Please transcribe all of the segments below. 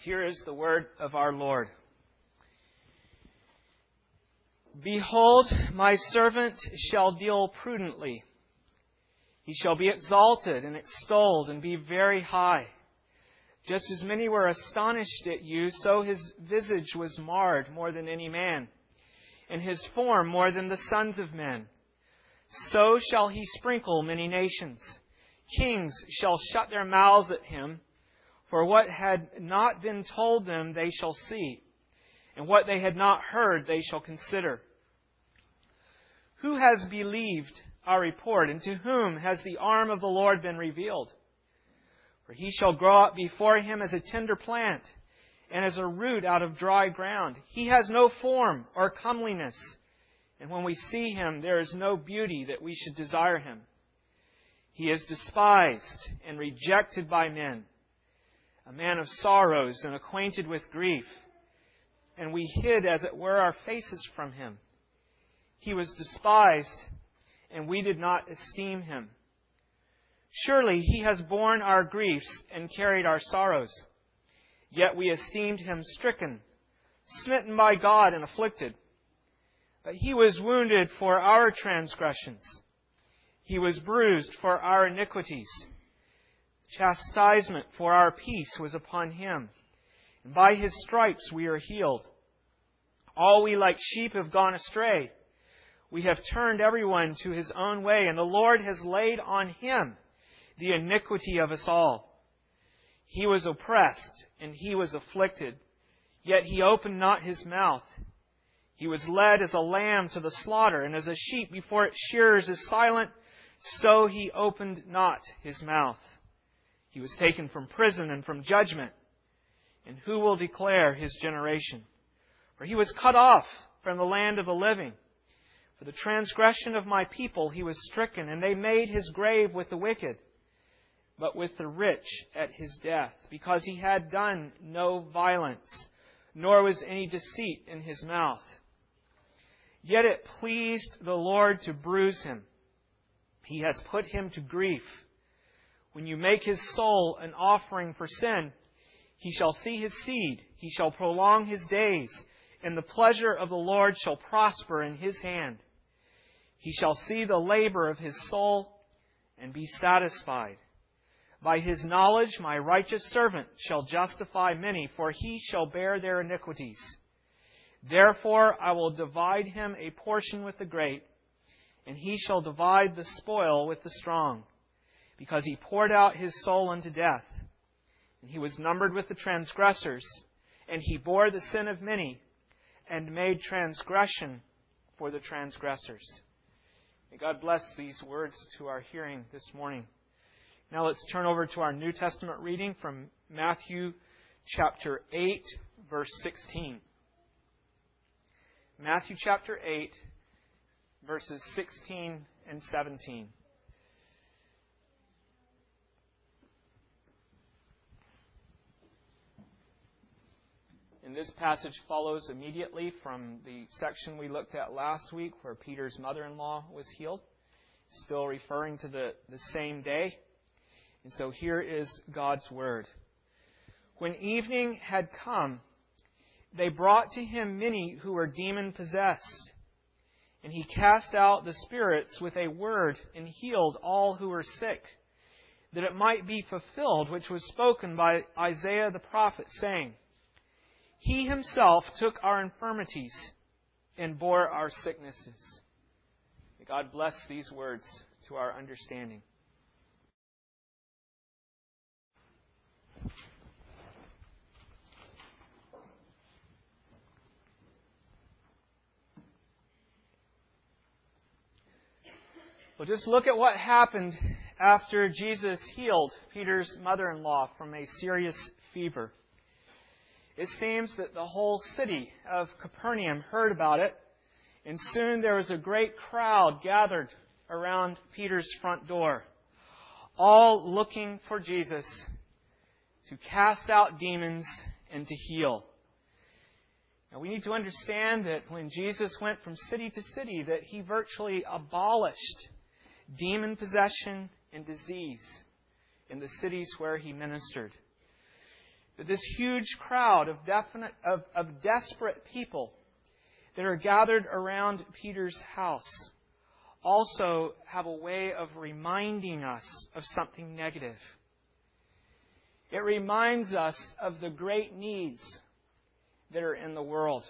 Here is the word of our Lord. Behold, my servant shall deal prudently. He shall be exalted and extolled and be very high. Just as many were astonished at you, so his visage was marred more than any man, and his form more than the sons of men. So shall he sprinkle many nations. Kings shall shut their mouths at him, for what had not been told them they shall see, and what they had not heard they shall consider. Who has believed our report, and to whom has the arm of the Lord been revealed? For he shall grow up before him as a tender plant, and as a root out of dry ground. He has no form or comeliness, and when we see him, there is no beauty that we should desire him. He is despised and rejected by men, a man of sorrows and acquainted with grief, and we hid, as it were, our faces from him. He was despised, and we did not esteem him. Surely he has borne our griefs and carried our sorrows. Yet we esteemed him stricken, smitten by God, and afflicted. But he was wounded for our transgressions. He was bruised for our iniquities. Chastisement for our peace was upon him, and by his stripes we are healed. All we like sheep have gone astray. We have turned everyone to his own way, and the Lord has laid on him the iniquity of us all. He was oppressed, and he was afflicted, yet he opened not his mouth. He was led as a lamb to the slaughter, and as a sheep before its shearers is silent, so he opened not his mouth. He was taken from prison and from judgment, and who will declare his generation? For he was cut off from the land of the living. For the transgression of my people he was stricken, and they made his grave with the wicked, but with the rich at his death, because he had done no violence, nor was any deceit in his mouth. Yet it pleased the Lord to bruise him. He has put him to grief. When you make his soul an offering for sin, he shall see his seed, he shall prolong his days, and the pleasure of the Lord shall prosper in his hand. He shall see the labor of his soul and be satisfied. By his knowledge my righteous servant shall justify many, for he shall bear their iniquities. Therefore I will divide him a portion with the great, and he shall divide the spoil with the strong, because he poured out his soul unto death. And he was numbered with the transgressors, and he bore the sin of many, and made transgression for the transgressors. May God bless these words to our hearing this morning. Now let's turn over to our New Testament reading from Matthew chapter 8, verse 16. Matthew chapter 8, verses 16 and 17. And this passage follows immediately from the section we looked at last week where Peter's mother-in-law was healed, still referring to the same day. And so here is God's Word. When evening had come, they brought to him many who were demon-possessed. And he cast out the spirits with a word and healed all who were sick, that it might be fulfilled which was spoken by Isaiah the prophet, saying, He himself took our infirmities and bore our sicknesses. May God bless these words to our understanding. Well, just look at what happened after Jesus healed Peter's mother-in-law from a serious fever. It seems that the whole city of Capernaum heard about it, and soon there was a great crowd gathered around Peter's front door, all looking for Jesus to cast out demons and to heal. Now, we need to understand that when Jesus went from city to city, that he virtually abolished demon possession and disease in the cities where he ministered. that this huge crowd of desperate people that are gathered around Peter's house also have a way of reminding us of something negative. It reminds us of the great needs that are in the world.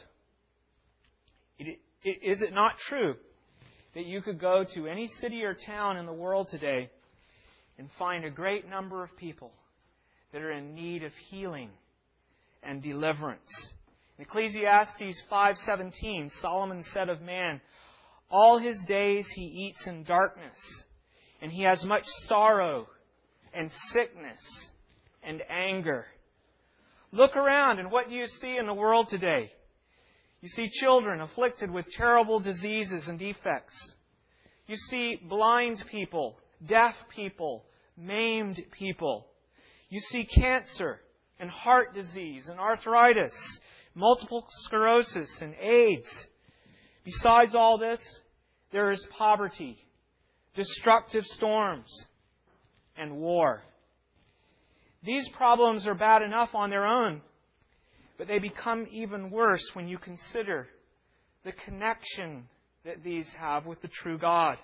Is it not true that you could go to any city or town in the world today and find a great number of people that are in need of healing and deliverance? In Ecclesiastes 5:17, Solomon said of man, "All his days he eats in darkness, and he has much sorrow and sickness and anger." Look around, and what do you see in the world today? You see children afflicted with terrible diseases and defects. You see blind people, deaf people, maimed people. You see cancer and heart disease and arthritis, multiple sclerosis and AIDS. Besides all this, there is poverty, destructive storms, and war. These problems are bad enough on their own, but they become even worse when you consider the connection that these have with the true God.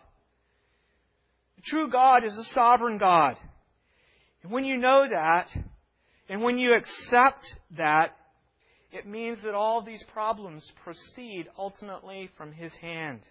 The true God is a sovereign God. And when you know that, and when you accept that, it means that all these problems proceed ultimately from His hand.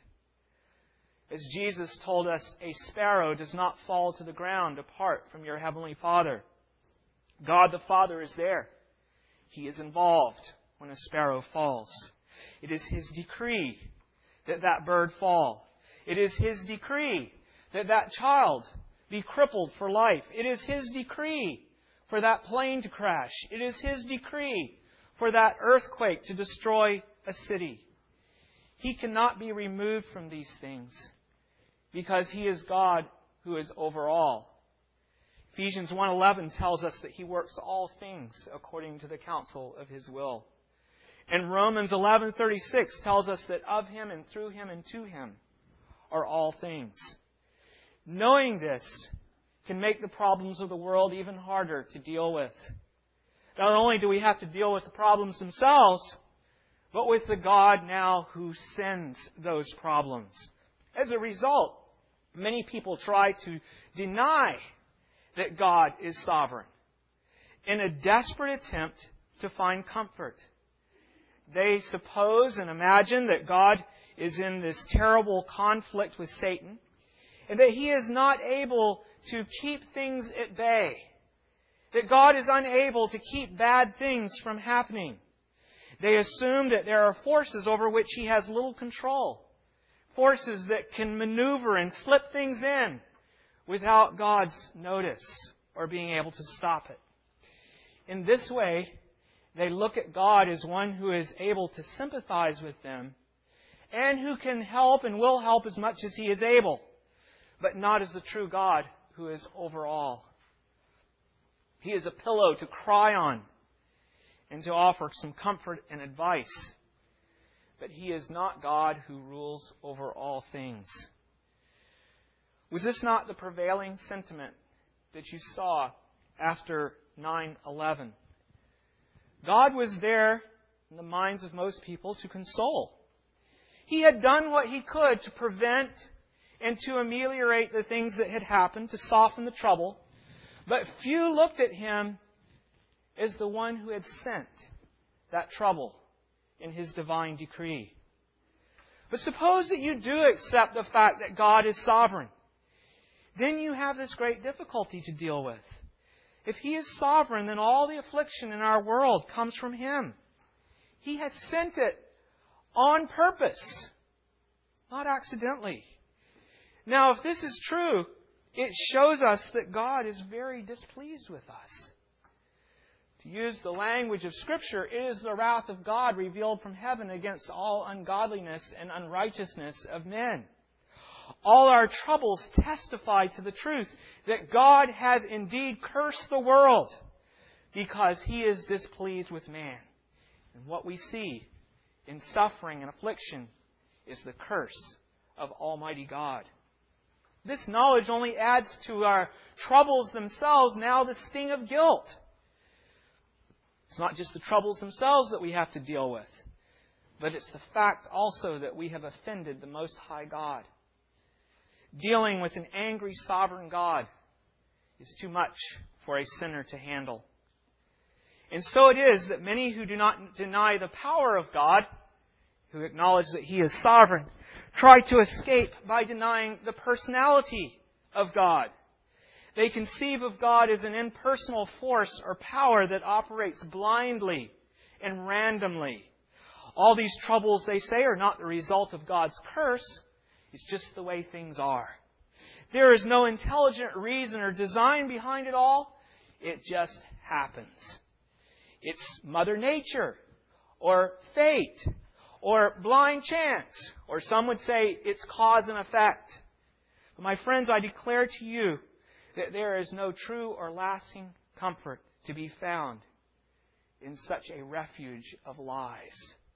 As Jesus told us, a sparrow does not fall to the ground apart from your Heavenly Father. God the Father is there. He is involved when a sparrow falls. It is His decree that that bird fall. It is His decree that that child be crippled for life. It is His decree for that plane to crash. It is His decree for that earthquake to destroy a city. He cannot be removed from these things because He is God who is over all. Ephesians 1:11 tells us that He works all things according to the counsel of His will. And Romans 11:36 tells us that of Him and through Him and to Him are all things. Knowing this can make the problems of the world even harder to deal with. Not only do we have to deal with the problems themselves, but with the God now who sends those problems. As a result, many people try to deny that God is sovereign in a desperate attempt to find comfort. They suppose and imagine that God is in this terrible conflict with Satan and that He is not able to keep things at bay. That God is unable to keep bad things from happening. They assume that there are forces over which He has little control. Forces that can maneuver and slip things in without God's notice or being able to stop it. In this way, they look at God as one who is able to sympathize with them and who can help and will help as much as He is able, but not as the true God who is over all. He is a pillow to cry on and to offer some comfort and advice, but He is not God who rules over all things. Was this not the prevailing sentiment that you saw after 9/11? God was there in the minds of most people to console. He had done what He could to prevent and to ameliorate the things that had happened, to soften the trouble. But few looked at Him as the one who had sent that trouble in His divine decree. But suppose that you do accept the fact that God is sovereign. Then you have this great difficulty to deal with. If He is sovereign, then all the affliction in our world comes from Him. He has sent it on purpose, not accidentally. Now, if this is true, it shows us that God is very displeased with us. To use the language of Scripture, it is the wrath of God revealed from heaven against all ungodliness and unrighteousness of men. All our troubles testify to the truth that God has indeed cursed the world because He is displeased with man. And what we see in suffering and affliction is the curse of Almighty God. This knowledge only adds to our troubles themselves now the sting of guilt. It's not just the troubles themselves that we have to deal with, but it's the fact also that we have offended the Most High God. Dealing with an angry sovereign God is too much for a sinner to handle. And so it is that many who do not deny the power of God, who acknowledge that He is sovereign, try to escape by denying the personality of God. They conceive of God as an impersonal force or power that operates blindly and randomly. All these troubles, they say, are not the result of God's curse. It's just the way things are. There is no intelligent reason or design behind it all. It just happens. It's Mother Nature, or fate, or blind chance, or some would say it's cause and effect. But my friends, I declare to you that there is no true or lasting comfort to be found in such a refuge of lies.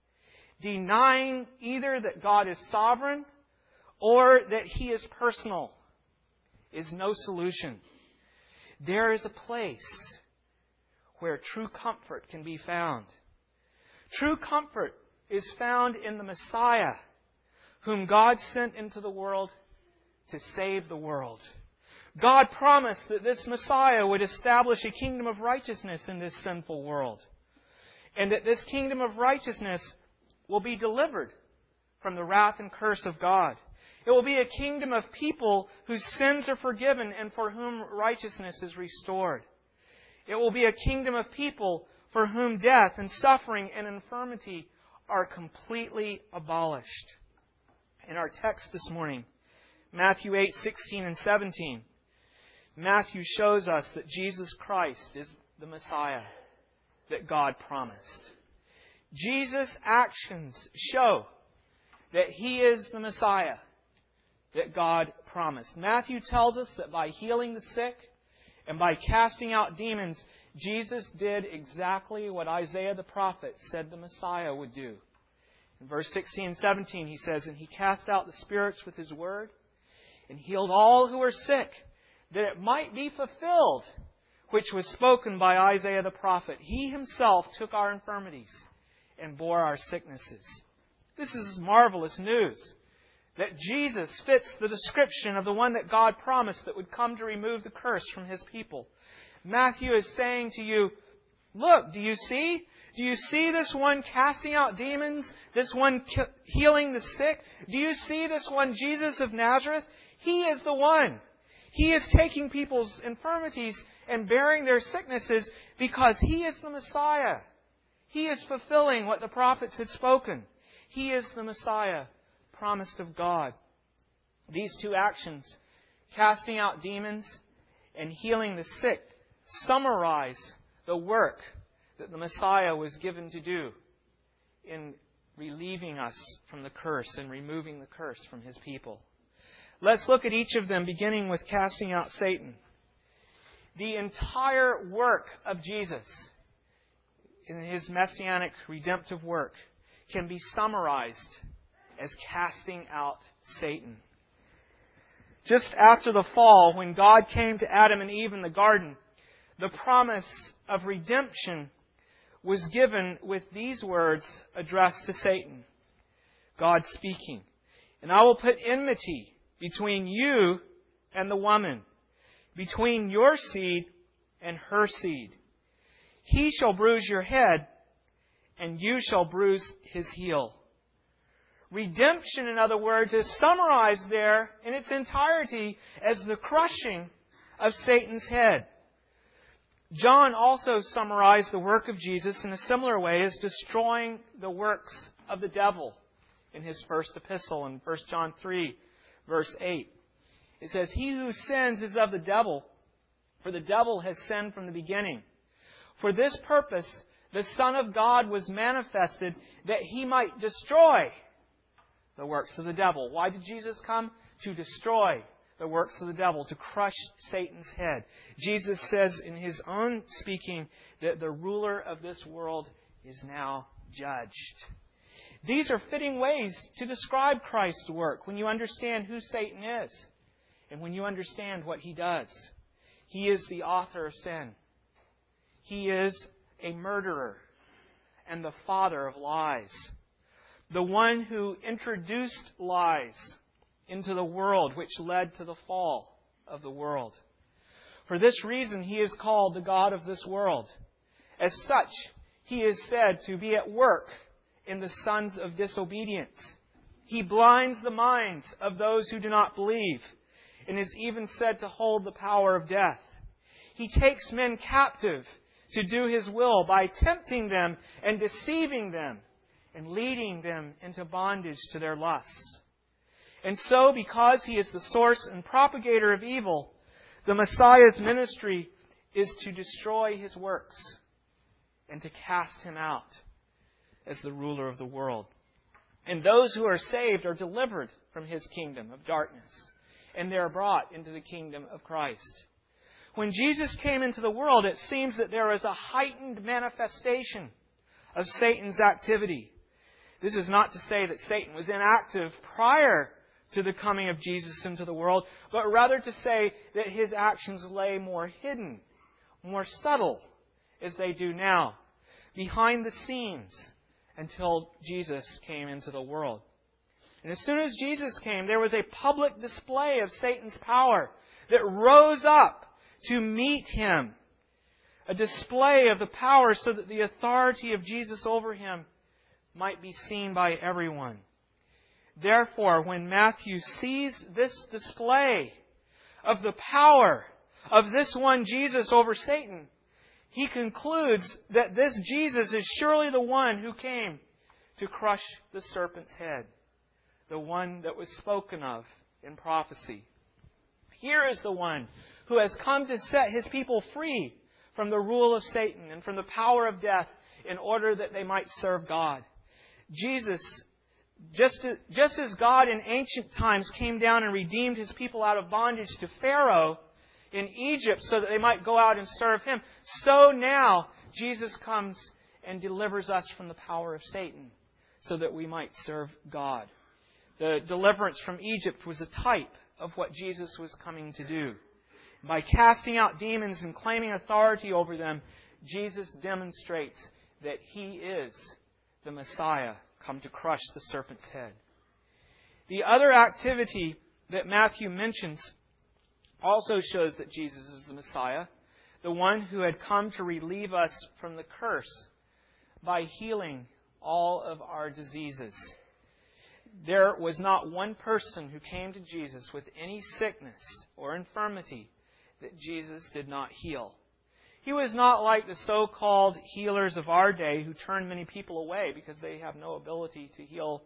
Denying either that God is sovereign or that He is personal is no solution. There is a place where true comfort can be found. True comfort is found in the Messiah, whom God sent into the world to save the world. God promised that this Messiah would establish a kingdom of righteousness in this sinful world, and that this kingdom of righteousness will be delivered from the wrath and curse of God. It will be a kingdom of people whose sins are forgiven and for whom righteousness is restored. It will be a kingdom of people for whom death and suffering and infirmity are completely abolished. In our text this morning, Matthew 8:16 and 17, Matthew shows us that Jesus Christ is the Messiah that God promised. Jesus' actions show that He is the Messiah that God promised. Matthew tells us that by healing the sick and by casting out demons, Jesus did exactly what Isaiah the prophet said the Messiah would do. In verse 16 and 17 he says, "And He cast out the spirits with His word and healed all who were sick, that it might be fulfilled, which was spoken by Isaiah the prophet. He Himself took our infirmities and bore our sicknesses." This is marvelous news, that Jesus fits the description of the one that God promised that would come to remove the curse from His people. Matthew is saying to you, look, do you see? Do you see this one casting out demons? This one healing the sick? Do you see this one, Jesus of Nazareth? He is the one. He is taking people's infirmities and bearing their sicknesses because He is the Messiah. He is fulfilling what the prophets had spoken. He is the Messiah promised of God. These two actions, casting out demons and healing the sick, summarize the work that the Messiah was given to do in relieving us from the curse and removing the curse from His people. Let's look at each of them, beginning with casting out Satan. The entire work of Jesus in His messianic redemptive work can be summarized as casting out Satan. Just after the fall, when God came to Adam and Eve in the garden, the promise of redemption was given with these words addressed to Satan. God speaking, "And I will put enmity between you and the woman, between your seed and her seed. He shall bruise your head, and you shall bruise his heel." Redemption, in other words, is summarized there in its entirety as the crushing of Satan's head. John also summarized the work of Jesus in a similar way as destroying the works of the devil in his first epistle in 1 John 3, verse 8. It says, "He who sins is of the devil, for the devil has sinned from the beginning. For this purpose the Son of God was manifested, that He might destroy the works of the devil." Why did Jesus come? To destroy the works of the devil, to crush Satan's head. Jesus says in His own speaking that the ruler of this world is now judged. These are fitting ways to describe Christ's work when you understand who Satan is and when you understand what he does. He is the author of sin. He is a murderer and the father of lies, the one who introduced lies into the world, which led to the fall of the world. For this reason, He is called the God of this world. As such, He is said to be at work in the sons of disobedience. He blinds the minds of those who do not believe, and is even said to hold the power of death. He takes men captive to do His will by tempting them and deceiving them and leading them into bondage to their lusts. And so, because He is the source and propagator of evil, the Messiah's ministry is to destroy His works and to cast Him out as the ruler of the world. And those who are saved are delivered from His kingdom of darkness, and they are brought into the kingdom of Christ. When Jesus came into the world, it seems that there was a heightened manifestation of Satan's activity. This is not to say that Satan was inactive prior to the coming of Jesus into the world, but rather to say that his actions lay more hidden, more subtle, as they do now, behind the scenes, until Jesus came into the world. And as soon as Jesus came, there was a public display of Satan's power that rose up to meet Him. A display of the power so that the authority of Jesus over him might be seen by everyone. Therefore, when Matthew sees this display of the power of this one Jesus over Satan, he concludes that this Jesus is surely the one who came to crush the serpent's head, the one that was spoken of in prophecy. Here is the one who has come to set His people free from the rule of Satan and from the power of death in order that they might serve God. Jesus, just as God in ancient times came down and redeemed His people out of bondage to Pharaoh in Egypt so that they might go out and serve Him, so now Jesus comes and delivers us from the power of Satan so that we might serve God. The deliverance from Egypt was a type of what Jesus was coming to do. By casting out demons and claiming authority over them, Jesus demonstrates that He is the Messiah come to crush the serpent's head. The other activity that Matthew mentions also shows that Jesus is the Messiah, the one who had come to relieve us from the curse by healing all of our diseases. There was not one person who came to Jesus with any sickness or infirmity that Jesus did not heal. He was not like the so-called healers of our day who turn many people away because they have no ability to heal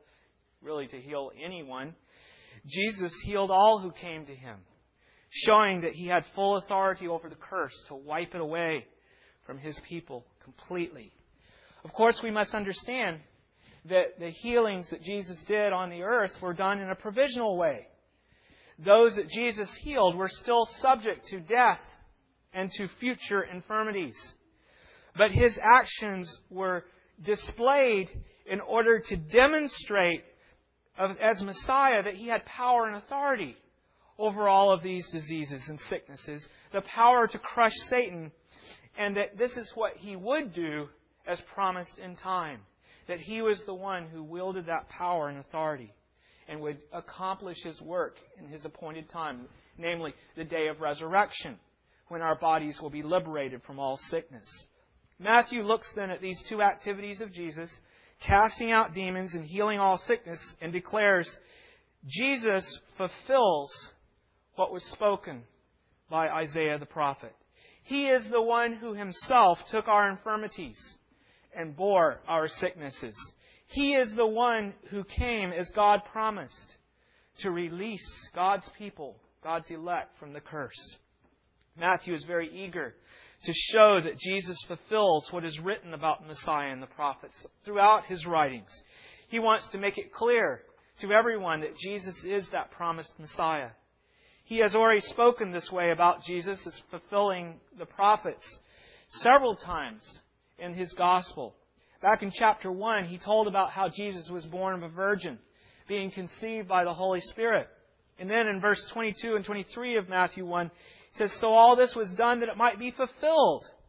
anyone. Jesus healed all who came to Him, showing that He had full authority over the curse to wipe it away from His people completely. Of course, we must understand that the healings that Jesus did on the earth were done in a provisional way. Those that Jesus healed were still subject to death and to future infirmities. But His actions were displayed in order to demonstrate as Messiah that He had power and authority over all of these diseases and sicknesses, the power to crush Satan, and that this is what He would do as promised in time, that He was the one who wielded that power and authority and would accomplish His work in His appointed time, namely the day of resurrection, when our bodies will be liberated from all sickness. Matthew looks then at these two activities of Jesus, casting out demons and healing all sickness, and declares, Jesus fulfills what was spoken by Isaiah the prophet. He is the one who Himself took our infirmities and bore our sicknesses. He is the one who came, as God promised, to release God's people, God's elect, from the curse. Matthew is very eager to show that Jesus fulfills what is written about the Messiah in the prophets throughout his writings. He wants to make it clear to everyone that Jesus is that promised Messiah. He has already spoken this way about Jesus as fulfilling the prophets several times in His Gospel. Back in chapter 1, He told about how Jesus was born of a virgin, being conceived by the Holy Spirit. And then in verse 22 and 23 of Matthew 1, He says, so all this was done that it might be fulfilled,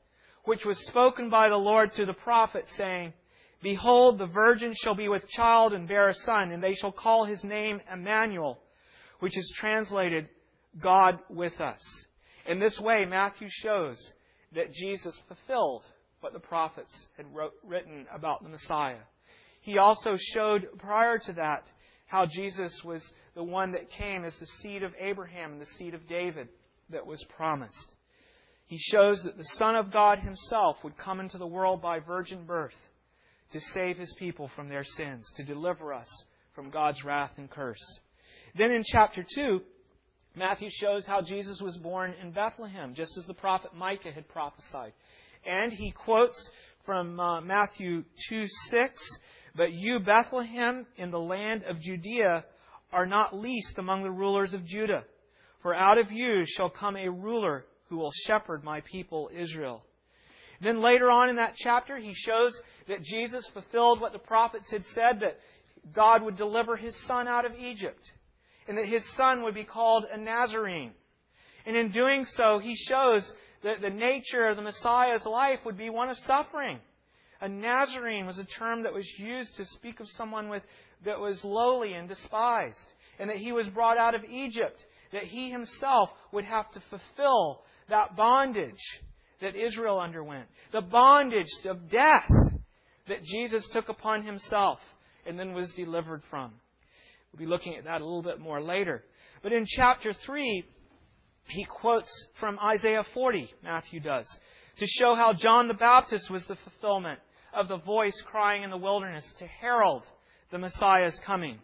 which was spoken by the Lord through the prophet, saying, Behold, the virgin shall be with child and bear a son, and they shall call his name Emmanuel, which is translated, God with us. In this way, Matthew shows that Jesus fulfilled what the prophets had written about the Messiah. He also showed prior to that how Jesus was the one that came as the seed of Abraham and the seed of David that was promised. He shows that the Son of God Himself would come into the world by virgin birth to save His people from their sins, to deliver us from God's wrath and curse. Then in chapter 2, Matthew shows how Jesus was born in Bethlehem, just as the prophet Micah had prophesied. And he quotes from Matthew 2:6, But you, Bethlehem, in the land of Judea, are not least among the rulers of Judah. For out of you shall come a ruler who will shepherd my people Israel. Then later on in that chapter, he shows that Jesus fulfilled what the prophets had said, that God would deliver His Son out of Egypt, and that His Son would be called a Nazarene. And in doing so, he shows that the nature of the Messiah's life would be one of suffering. A Nazarene was a term that was used to speak of someone that was lowly and despised, and that he was brought out of Egypt, that he himself would have to fulfill that bondage that Israel underwent, the bondage of death that Jesus took upon Himself and then was delivered from. We'll be looking at that a little bit more later. But in chapter 3, he quotes from Isaiah 40, Matthew does, to show how John the Baptist was the fulfillment of the voice crying in the wilderness to herald the Messiah's coming.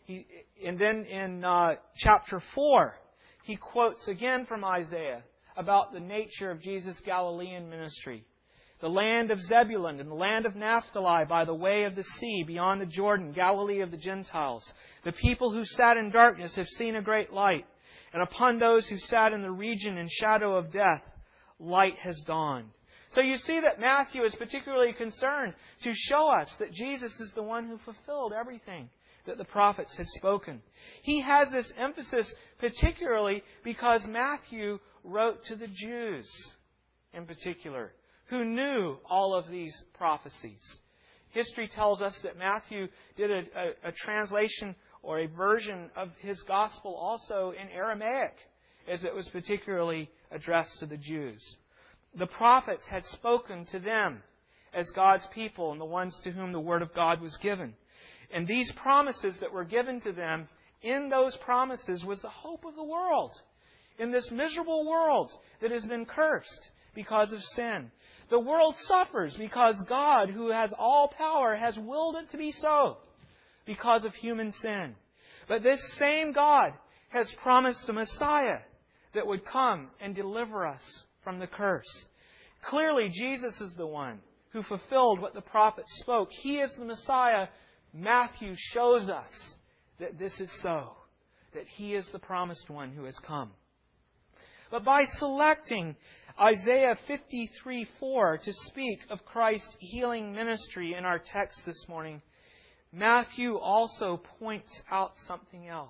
And then in chapter 4, he quotes again from Isaiah about the nature of Jesus' Galilean ministry. The land of Zebulun and the land of Naphtali by the way of the sea beyond the Jordan, Galilee of the Gentiles. The people who sat in darkness have seen a great light. And upon those who sat in the region and shadow of death, light has dawned. So you see that Matthew is particularly concerned to show us that Jesus is the one who fulfilled everything that the prophets had spoken. He has this emphasis particularly because Matthew wrote to the Jews in particular, who knew all of these prophecies. History tells us that Matthew did a translation or a version of his gospel also in Aramaic, as it was particularly addressed to the Jews. The prophets had spoken to them as God's people and the ones to whom the Word of God was given. And these promises that were given to them, in those promises was the hope of the world. In this miserable world that has been cursed because of sin. The world suffers because God, who has all power, has willed it to be so because of human sin. But this same God has promised a Messiah that would come and deliver us from the curse. Clearly, Jesus is the one who fulfilled what the prophets spoke. He is the Messiah. Matthew shows us that this is so, that He is the promised one who has come. But by selecting Isaiah 53:4 to speak of Christ's healing ministry in our text this morning, Matthew also points out something else.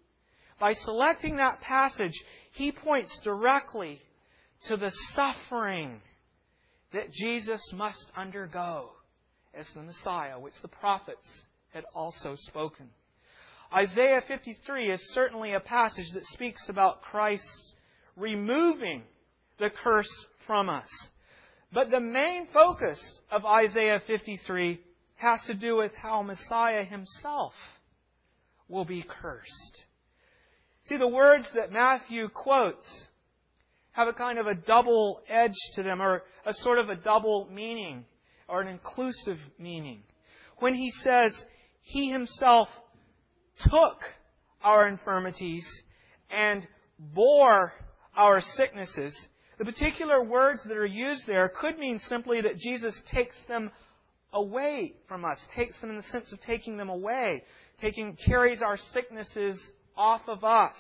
By selecting that passage, he points directly to the suffering that Jesus must undergo as the Messiah, which the prophets had also spoken. Isaiah 53 is certainly a passage that speaks about Christ's removing the curse from us. But the main focus of Isaiah 53 has to do with how Messiah Himself will be cursed. See, the words that Matthew quotes have a kind of a double edge to them, or a sort of a double meaning, or an inclusive meaning. When he says, He Himself took our infirmities and bore our sicknesses, the particular words that are used there could mean simply that Jesus takes them away from us, takes them in the sense of taking them away, carries our sicknesses off of us,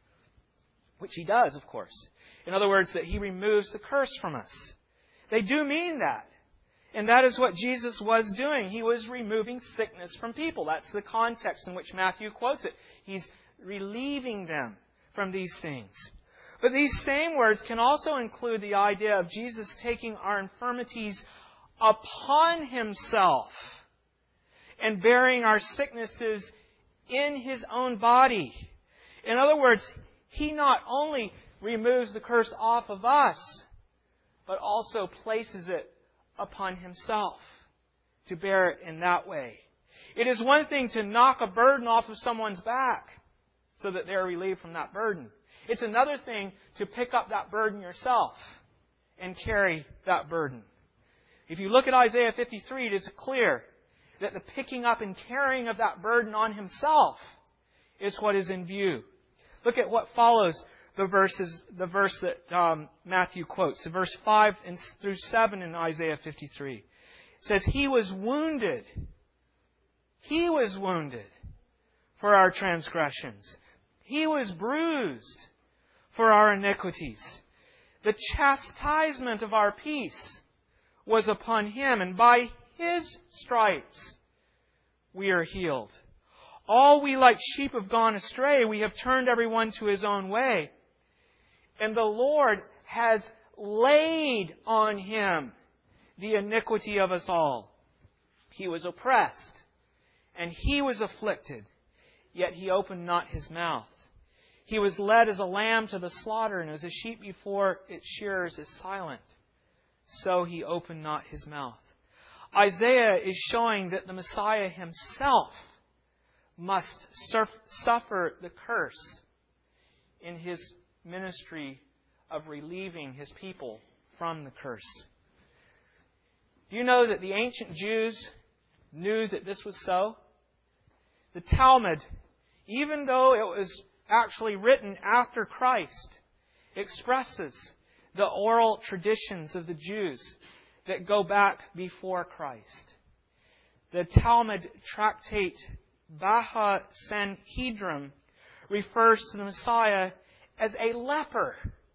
which He does, of course. In other words, that He removes the curse from us. They do mean that. And that is what Jesus was doing. He was removing sickness from people. That's the context in which Matthew quotes it. He's relieving them from these things. But these same words can also include the idea of Jesus taking our infirmities upon Himself and bearing our sicknesses in His own body. In other words, He not only removes the curse off of us, but also places it upon Himself to bear it in that way. It is one thing to knock a burden off of someone's back so that they're relieved from that burden. It's another thing to pick up that burden yourself and carry that burden. If you look at Isaiah 53, it is clear that the picking up and carrying of that burden on Himself is what is in view. Look at what follows the verse that Matthew quotes, verse 5 through 7 in Isaiah 53. It says, He was wounded. He was wounded for our transgressions. He was bruised for our iniquities. The chastisement of our peace was upon Him, and by His stripes we are healed. All we like sheep have gone astray. We have turned everyone to his own way. And the Lord has laid on Him the iniquity of us all. He was oppressed, and He was afflicted, yet He opened not His mouth. He was led as a lamb to the slaughter, and as a sheep before its shearers is silent, so He opened not His mouth. Isaiah is showing that the Messiah Himself must suffer the curse in His ministry of relieving His people from the curse. Do you know that the ancient Jews knew that this was so? The Talmud, even though it was actually written after Christ, expresses the oral traditions of the Jews that go back before Christ. The Talmud tractate Baha Sanhedrin refers to the Messiah as a leper.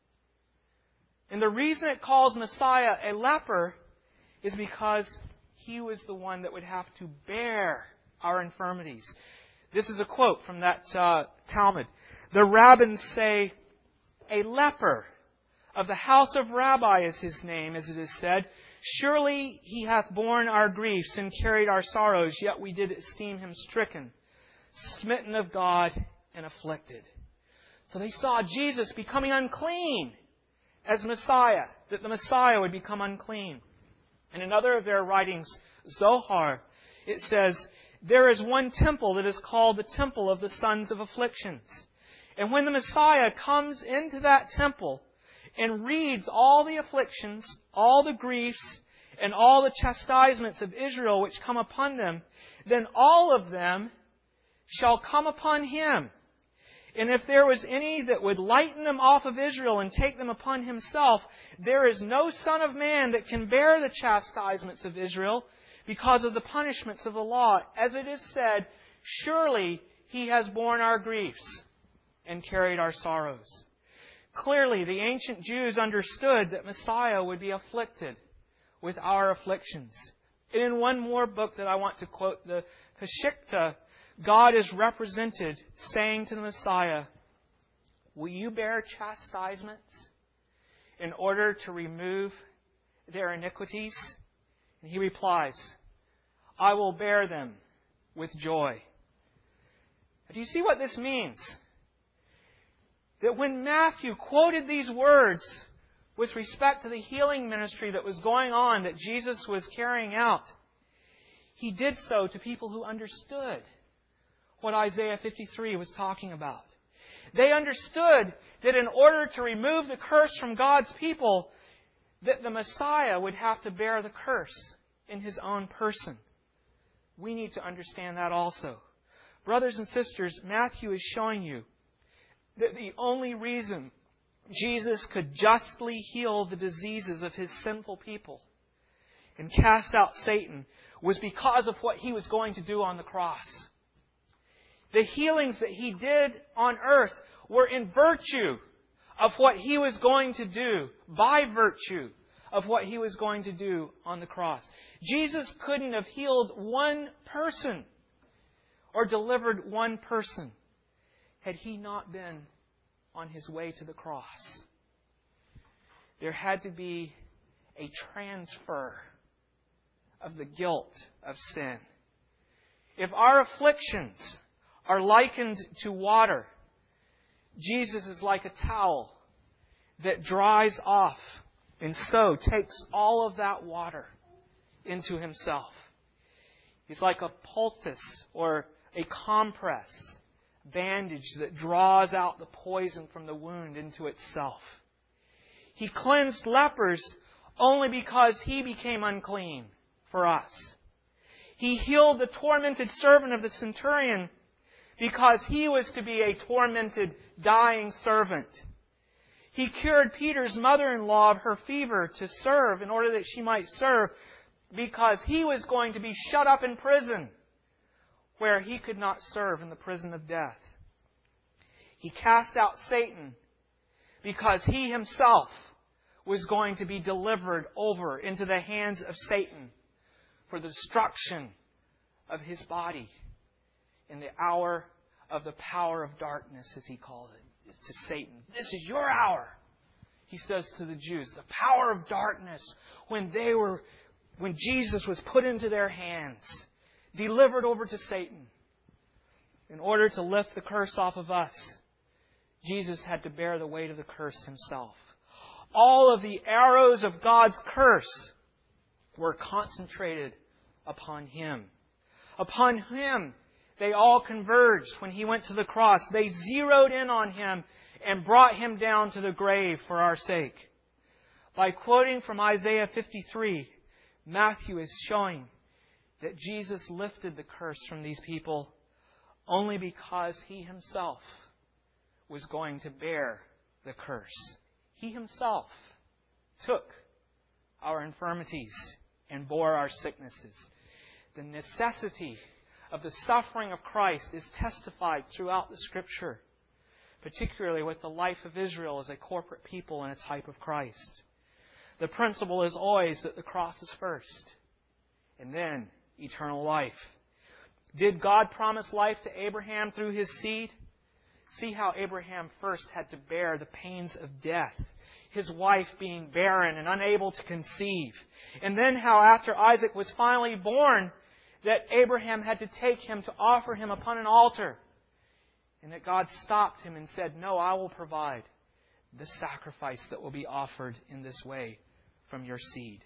And the reason it calls Messiah a leper is because He was the one that would have to bear our infirmities. This is a quote from that Talmud. The rabbins say, a leper of the house of Rabbi is His name, as it is said. Surely He hath borne our griefs and carried our sorrows, yet we did esteem Him stricken, smitten of God, and afflicted. So they saw Jesus becoming unclean as Messiah, that the Messiah would become unclean. In another of their writings, Zohar, it says, there is one temple that is called the temple of the sons of afflictions. And when the Messiah comes into that temple and reads all the afflictions, all the griefs, and all the chastisements of Israel which come upon them, then all of them shall come upon Him. And if there was any that would lighten them off of Israel and take them upon Himself, there is no Son of Man that can bear the chastisements of Israel because of the punishments of the law. As it is said, surely He has borne our griefs and carried our sorrows. Clearly, the ancient Jews understood that Messiah would be afflicted with our afflictions. And in one more book that I want to quote, the Peshitta, God is represented saying to the Messiah, will you bear chastisements in order to remove their iniquities? And He replies, I will bear them with joy. Do you see what this means? That when Matthew quoted these words with respect to the healing ministry that was going on, that Jesus was carrying out, He did so to people who understood what Isaiah 53 was talking about. They understood that in order to remove the curse from God's people, that the Messiah would have to bear the curse in His own person. We need to understand that also. Brothers and sisters, Matthew is showing you that the only reason Jesus could justly heal the diseases of His sinful people and cast out Satan was because of what He was going to do on the cross. The healings that He did on earth were in virtue of what He was going to do, by virtue of what He was going to do on the cross. Jesus couldn't have healed one person or delivered one person had He not been on His way to the cross. There had to be a transfer of the guilt of sin. If our afflictions are likened to water, Jesus is like a towel that dries off and so takes all of that water into Himself. He's like a poultice or a compress, bandage that draws out the poison from the wound into itself. He cleansed lepers only because He became unclean for us. He healed the tormented servant of the centurion because he was to be a tormented, dying servant. He cured Peter's mother-in-law of her fever to serve in order that she might serve because he was going to be shut up in prison where he could not serve in the prison of death. He cast out Satan because he himself was going to be delivered over into the hands of Satan for the destruction of his body in the hour of the power of darkness, as he called it, to Satan. This is your hour, he says to the Jews. The power of darkness when Jesus was put into their hands, delivered over to Satan. In order to lift the curse off of us, Jesus had to bear the weight of the curse Himself. All of the arrows of God's curse were concentrated upon Him. Upon Him, they all converged when He went to the cross. They zeroed in on Him and brought Him down to the grave for our sake. By quoting from Isaiah 53, Matthew is showing that Jesus lifted the curse from these people only because He Himself was going to bear the curse. He Himself took our infirmities and bore our sicknesses. The necessity of the suffering of Christ is testified throughout the Scripture, particularly with the life of Israel as a corporate people and a type of Christ. The principle is always that the cross is first, and then eternal life. Did God promise life to Abraham through his seed? See how Abraham first had to bear the pains of death, his wife being barren and unable to conceive. And then how after Isaac was finally born, that Abraham had to take him to offer him upon an altar. And that God stopped him and said, "No, I will provide the sacrifice that will be offered in this way from your seed."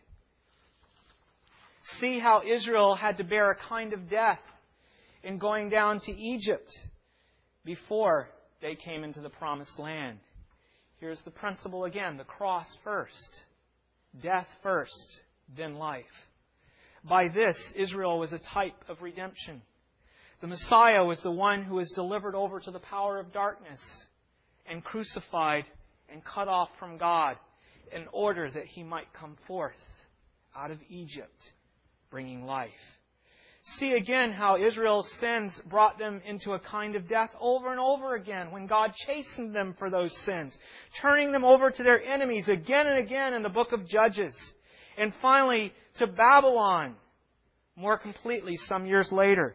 See how Israel had to bear a kind of death in going down to Egypt before they came into the promised land. Here's the principle again: the cross first, death first, then life. By this, Israel was a type of redemption. The Messiah was the one who was delivered over to the power of darkness and crucified and cut off from God in order that He might come forth out of Egypt, bringing life. See again how Israel's sins brought them into a kind of death over and over again when God chastened them for those sins, turning them over to their enemies again and again in the book of Judges. And finally, to Babylon, more completely some years later.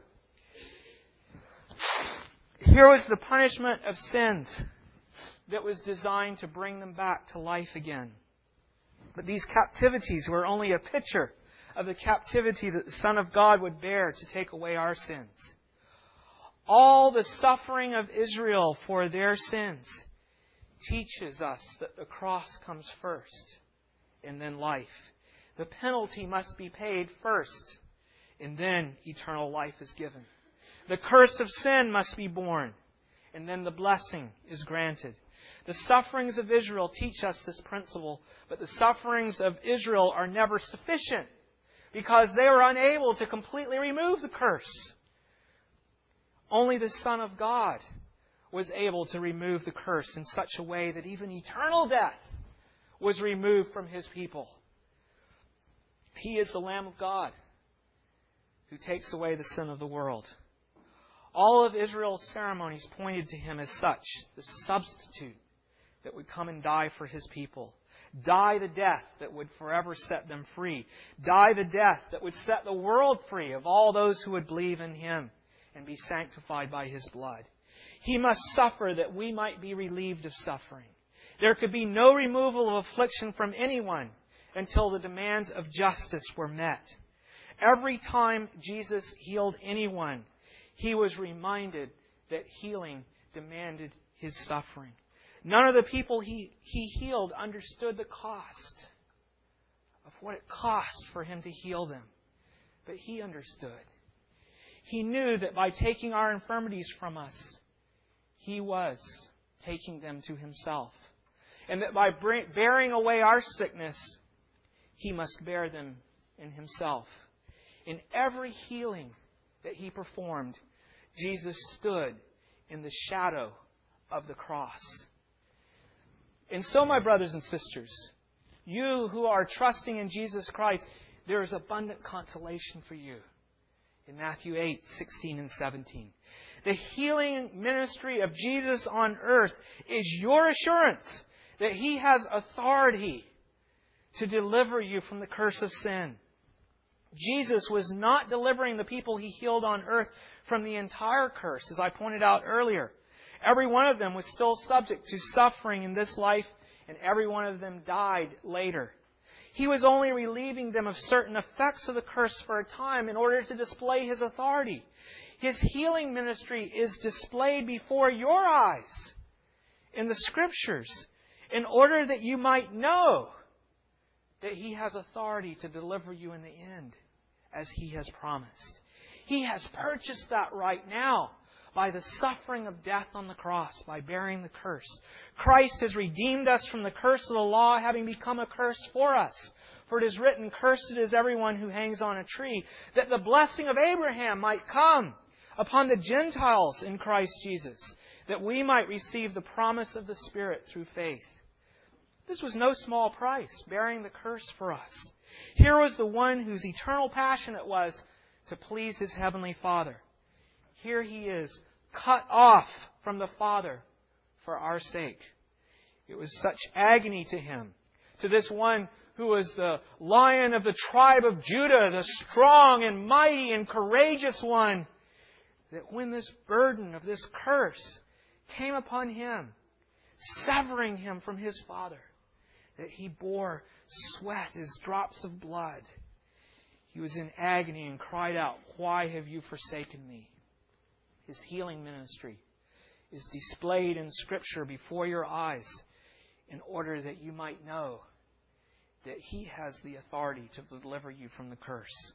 Here was the punishment of sins that was designed to bring them back to life again. But these captivities were only a picture of the captivity that the Son of God would bear to take away our sins. All the suffering of Israel for their sins teaches us that the cross comes first and then life. The penalty must be paid first, and then eternal life is given. The curse of sin must be borne, and then the blessing is granted. The sufferings of Israel teach us this principle, but the sufferings of Israel are never sufficient because they were unable to completely remove the curse. Only the Son of God was able to remove the curse in such a way that even eternal death was removed from His people. He is the Lamb of God who takes away the sin of the world. All of Israel's ceremonies pointed to Him as such, the substitute that would come and die for His people. Die the death that would forever set them free. Die the death that would set the world free of all those who would believe in Him and be sanctified by His blood. He must suffer that we might be relieved of suffering. There could be no removal of affliction from anyone until the demands of justice were met. Every time Jesus healed anyone, He was reminded that healing demanded His suffering. None of the people He healed understood the cost of what it cost for Him to heal them. But He understood. He knew that by taking our infirmities from us, He was taking them to Himself. And that by bearing away our sickness, He must bear them in Himself. In every healing that He performed, Jesus stood in the shadow of the cross. And so, my brothers and sisters, you who are trusting in Jesus Christ, there is abundant consolation for you. In Matthew 8:16 and 17. The healing ministry of Jesus on earth is your assurance that He has authority to deliver you from the curse of sin. Jesus was not delivering the people He healed on earth from the entire curse, as I pointed out earlier. Every one of them was still subject to suffering in this life, and every one of them died later. He was only relieving them of certain effects of the curse for a time in order to display His authority. His healing ministry is displayed before your eyes in the Scriptures in order that you might know that He has authority to deliver you in the end, as He has promised. He has purchased that right now by the suffering of death on the cross, by bearing the curse. Christ has redeemed us from the curse of the law, having become a curse for us. For it is written, "Cursed is everyone who hangs on a tree," that the blessing of Abraham might come upon the Gentiles in Christ Jesus, that we might receive the promise of the Spirit through faith. This was no small price, bearing the curse for us. Here was the one whose eternal passion it was to please His heavenly Father. Here He is, cut off from the Father for our sake. It was such agony to Him, to this one who was the Lion of the tribe of Judah, the strong and mighty and courageous one, that when this burden of this curse came upon Him, severing Him from His Father, that He bore sweat as drops of blood. He was in agony and cried out, "Why have you forsaken me?" His healing ministry is displayed in Scripture before your eyes in order that you might know that He has the authority to deliver you from the curse.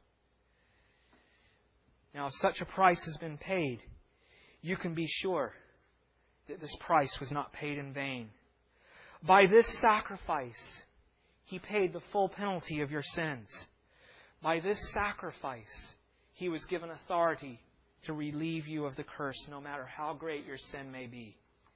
Now, if such a price has been paid, you can be sure that this price was not paid in vain. By this sacrifice, He paid the full penalty of your sins. By this sacrifice, He was given authority to relieve you of the curse, no matter how great your sin may be.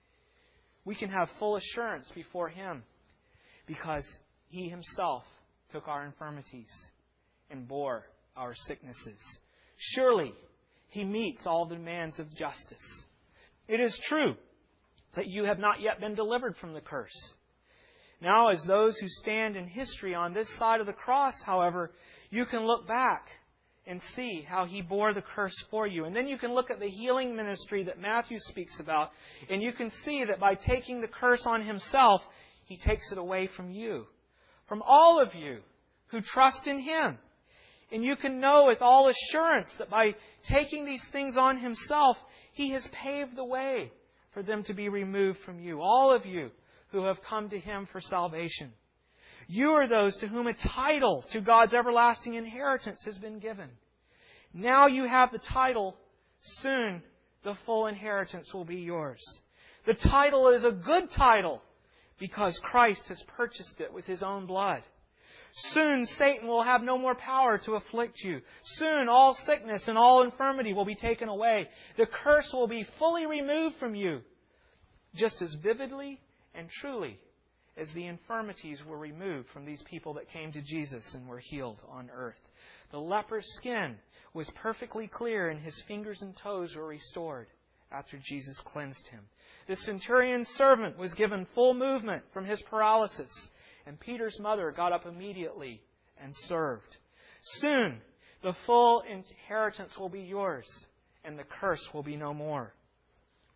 We can have full assurance before Him because He Himself took our infirmities and bore our sicknesses. Surely He meets all the demands of justice. It is true that you have not yet been delivered from the curse. Now, as those who stand in history on this side of the cross, however, you can look back and see how He bore the curse for you. And then you can look at the healing ministry that Matthew speaks about, and you can see that by taking the curse on Himself, He takes it away from you, from all of you who trust in Him. And you can know with all assurance that by taking these things on Himself, He has paved the way for them to be removed from you. All of you who have come to Him for salvation. You are those to whom a title to God's everlasting inheritance has been given. Now you have the title. Soon the full inheritance will be yours. The title is a good title because Christ has purchased it with His own blood. Soon Satan will have no more power to afflict you. Soon all sickness and all infirmity will be taken away. The curse will be fully removed from you, just as vividly and truly as the infirmities were removed from these people that came to Jesus and were healed on earth. The leper's skin was perfectly clear and his fingers and toes were restored after Jesus cleansed him. The centurion's servant was given full movement from his paralysis, and Peter's mother got up immediately and served. Soon the full inheritance will be yours, and the curse will be no more.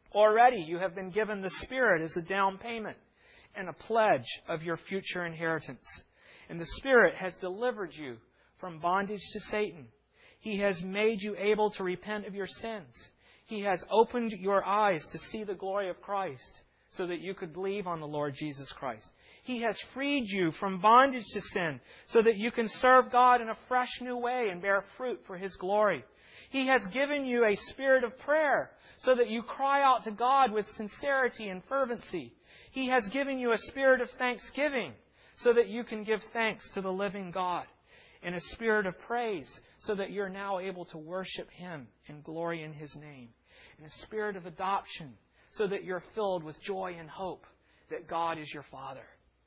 Already you have been given the Spirit as a down payment and a pledge of your future inheritance. And the Spirit has delivered you from bondage to Satan. He has made you able to repent of your sins. He has opened your eyes to see the glory of Christ so that you could believe on the Lord Jesus Christ. He has freed you from bondage to sin so that you can serve God in a fresh new way and bear fruit for His glory. He has given you a spirit of prayer so that you cry out to God with sincerity and fervency. He has given you a spirit of thanksgiving so that you can give thanks to the living God, and a spirit of praise so that you're now able to worship Him and glory in His name, and a spirit of adoption so that you're filled with joy and hope that God is your Father.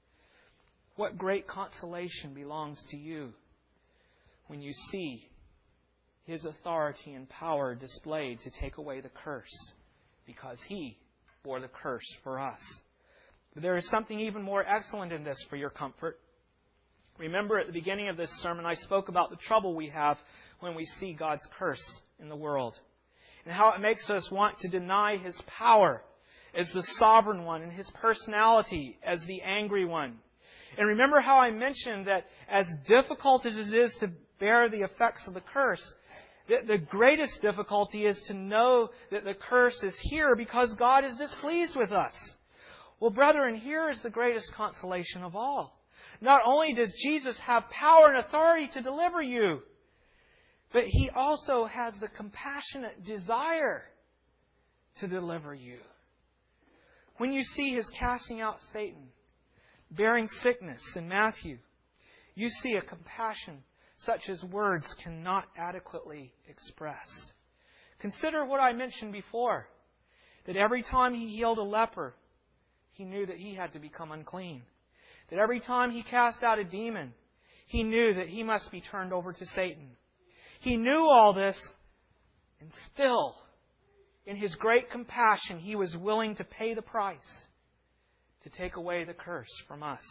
What great consolation belongs to you when you see His authority and power displayed to take away the curse, because He bore the curse for us. But there is something even more excellent in this for your comfort. Remember, at the beginning of this sermon, I spoke about the trouble we have when we see God's curse in the world, and how it makes us want to deny His power as the sovereign one and His personality as the angry one. And remember how I mentioned that as difficult as it is to bear the effects of the curse, the greatest difficulty is to know that the curse is here because God is displeased with us. Well, brethren, here is the greatest consolation of all. Not only does Jesus have power and authority to deliver you, but He also has the compassionate desire to deliver you. When you see His casting out Satan, bearing sickness in Matthew, you see a compassion such as words cannot adequately express. Consider what I mentioned before, that every time He healed a leper, He knew that he had to become unclean. That every time He cast out a demon, He knew that he must be turned over to Satan. He knew all this, and still, in His great compassion, He was willing to pay the price to take away the curse from us.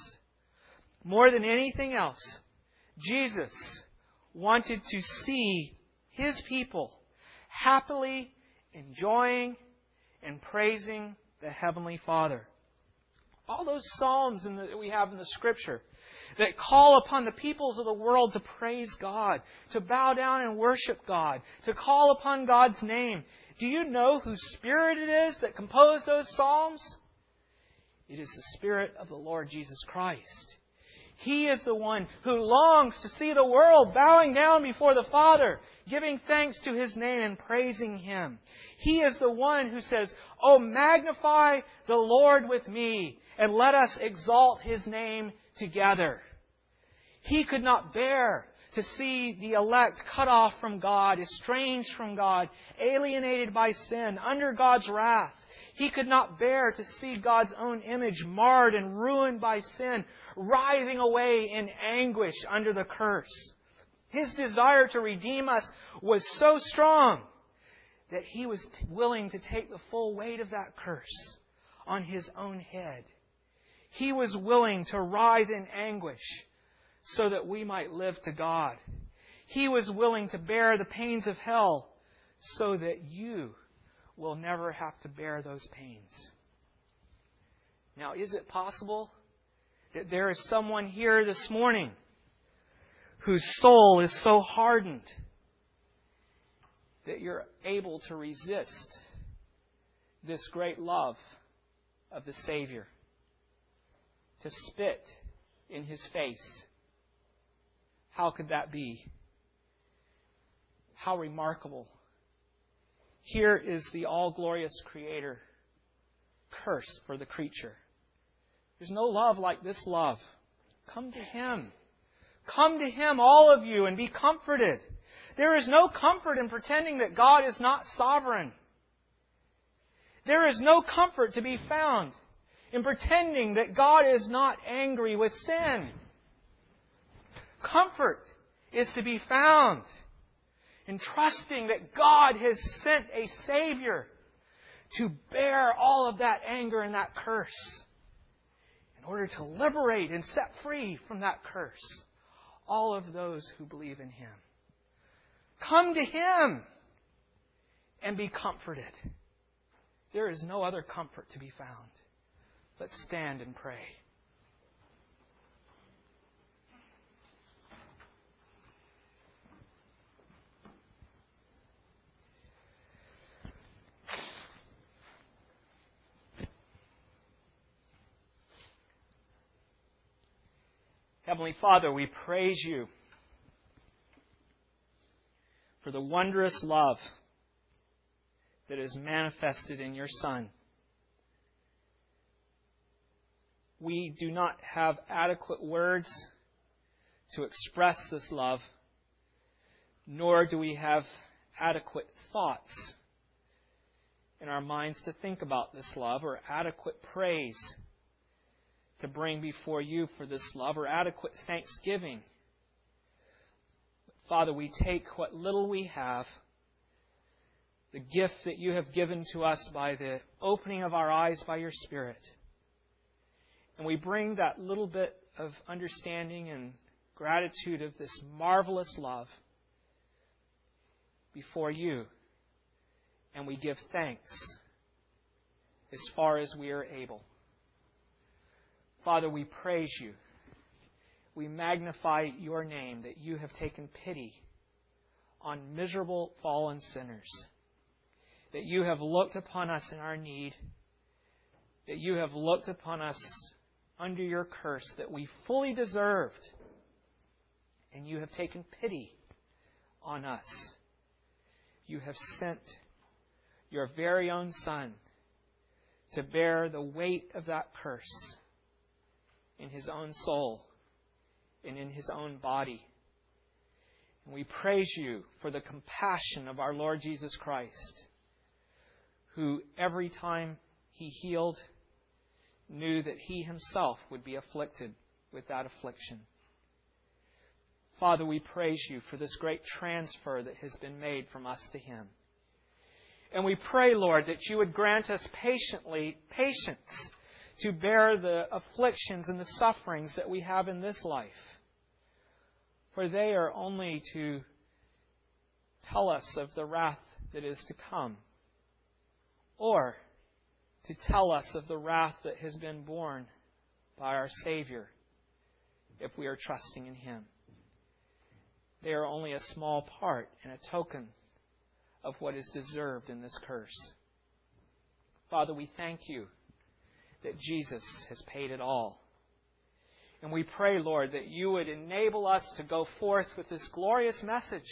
More than anything else, Jesus wanted to see His people happily enjoying and praising the Heavenly Father. All those psalms that we have in the Scripture that call upon the peoples of the world to praise God, to bow down and worship God, to call upon God's name. Do you know whose Spirit it is that composed those psalms? It is the Spirit of the Lord Jesus Christ. He is the one who longs to see the world bowing down before the Father, giving thanks to His name and praising Him. He is the one who says, "Oh, magnify the Lord with me, and let us exalt His name together." He could not bear to see the elect cut off from God, estranged from God, alienated by sin, under God's wrath. He could not bear to see God's own image marred and ruined by sin, writhing away in anguish under the curse. His desire to redeem us was so strong that He was willing to take the full weight of that curse on His own head. He was willing to writhe in anguish so that we might live to God. He was willing to bear the pains of hell so that you will never have to bear those pains. Now, is it possible that there is someone here this morning whose soul is so hardened that you're able to resist this great love of the Savior, to spit in His face? How could that be? How remarkable. Here is the all-glorious Creator cursed for the creature. There's no love like this love. Come to Him. Come to Him, all of you, and be comforted. There is no comfort in pretending that God is not sovereign. There is no comfort to be found in pretending that God is not angry with sin. Comfort is to be found in trusting that God has sent a Savior to bear all of that anger and that curse in order to liberate and set free from that curse all of those who believe in Him. Come to Him and be comforted. There is no other comfort to be found. Let's stand and pray. Heavenly Father, we praise You for the wondrous love that is manifested in Your Son. We do not have adequate words to express this love, nor do we have adequate thoughts in our minds to think about this love, or adequate praise to bring before You for this love, or adequate thanksgiving. Father, we take what little we have, the gift that You have given to us by the opening of our eyes by Your Spirit, and we bring that little bit of understanding and gratitude of this marvelous love before You, and we give thanks as far as we are able. Father, we praise You. We magnify Your name that You have taken pity on miserable, fallen sinners, that You have looked upon us in our need, that You have looked upon us under Your curse that we fully deserved, and You have taken pity on us. You have sent Your very own Son to bear the weight of that curse in His own soul and in His own body. And we praise You for the compassion of our Lord Jesus Christ, who every time He healed knew that He Himself would be afflicted with that affliction. Father, we praise You for this great transfer that has been made from us to Him. And we pray, Lord, that You would grant us patience to bear the afflictions and the sufferings that we have in this life. For they are only to tell us of the wrath that is to come, or to tell us of the wrath that has been borne by our Savior if we are trusting in Him. They are only a small part and a token of what is deserved in this curse. Father, we thank You that Jesus has paid it all. And we pray, Lord, that You would enable us to go forth with this glorious message.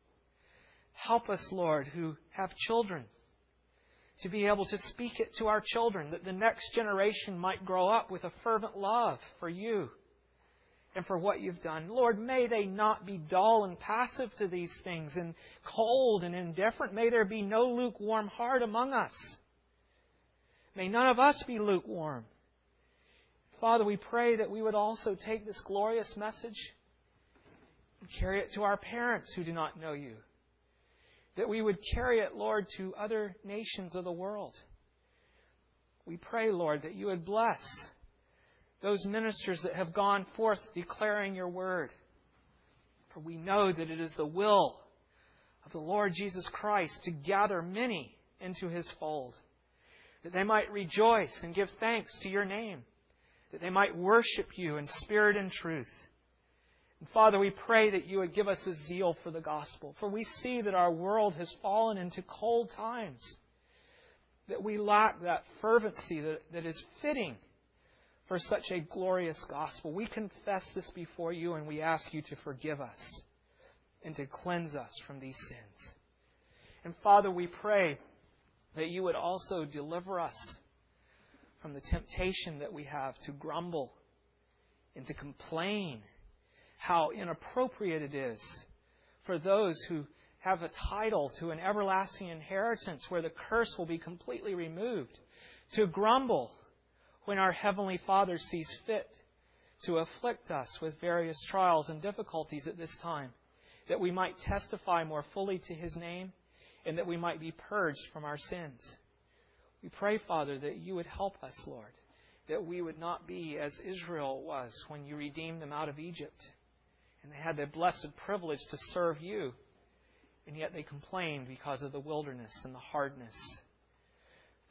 Help us, Lord, who have children, to be able to speak it to our children, that the next generation might grow up with a fervent love for You and for what You've done. Lord, may they not be dull and passive to these things and cold and indifferent. May there be no lukewarm heart among us. May none of us be lukewarm. Father, we pray that we would also take this glorious message and carry it to our parents who do not know You. That we would carry it, Lord, to other nations of the world. We pray, Lord, that You would bless those ministers that have gone forth declaring Your word. For we know that it is the will of the Lord Jesus Christ to gather many into His fold, that they might rejoice and give thanks to Your name, that they might worship You in spirit and truth. And Father, we pray that You would give us a zeal for the gospel, for we see that our world has fallen into cold times, that we lack that fervency that is fitting for such a glorious gospel. We confess this before You, and we ask You to forgive us and to cleanse us from these sins. And Father, we pray that You would also deliver us from the temptation that we have to grumble and to complain. How inappropriate it is for those who have a title to an everlasting inheritance where the curse will be completely removed, to grumble when our Heavenly Father sees fit to afflict us with various trials and difficulties at this time, that we might testify more fully to His name and that we might be purged from our sins. We pray, Father, that You would help us, Lord, that we would not be as Israel was when You redeemed them out of Egypt, and they had the blessed privilege to serve You, and yet they complained because of the wilderness and the hardness.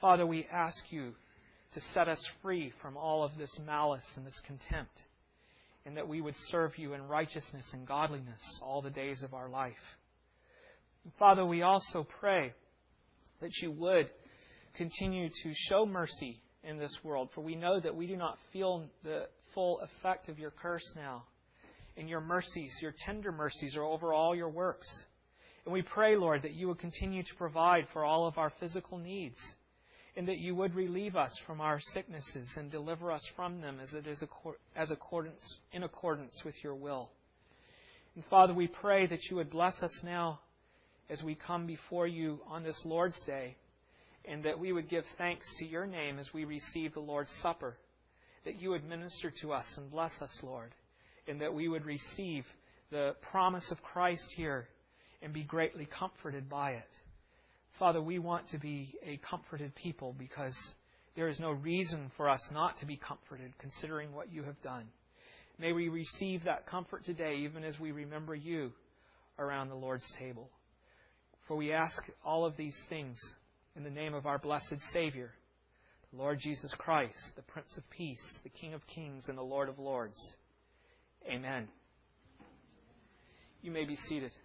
Father, we ask you to set us free from all of this malice and this contempt, and that we would serve you in righteousness and godliness all the days of our life. And Father, we also pray that you would continue to show mercy in this world, for we know that we do not feel the full effect of your curse now. And your mercies, your tender mercies, are over all your works. And we pray, Lord, that you would continue to provide for all of our physical needs, and that you would relieve us from our sicknesses and deliver us from them as it is in accordance with your will. And Father, we pray that you would bless us now as we come before you on this Lord's Day, and that we would give thanks to your name as we receive the Lord's Supper, that you would minister to us and bless us, Lord, and that we would receive the promise of Christ here and be greatly comforted by it. Father, we want to be a comforted people because there is no reason for us not to be comforted considering what you have done. May we receive that comfort today even as we remember you around the Lord's table. For we ask all of these things in the name of our blessed Savior, the Lord Jesus Christ, the Prince of Peace, the King of Kings, and the Lord of Lords. Amen. You may be seated.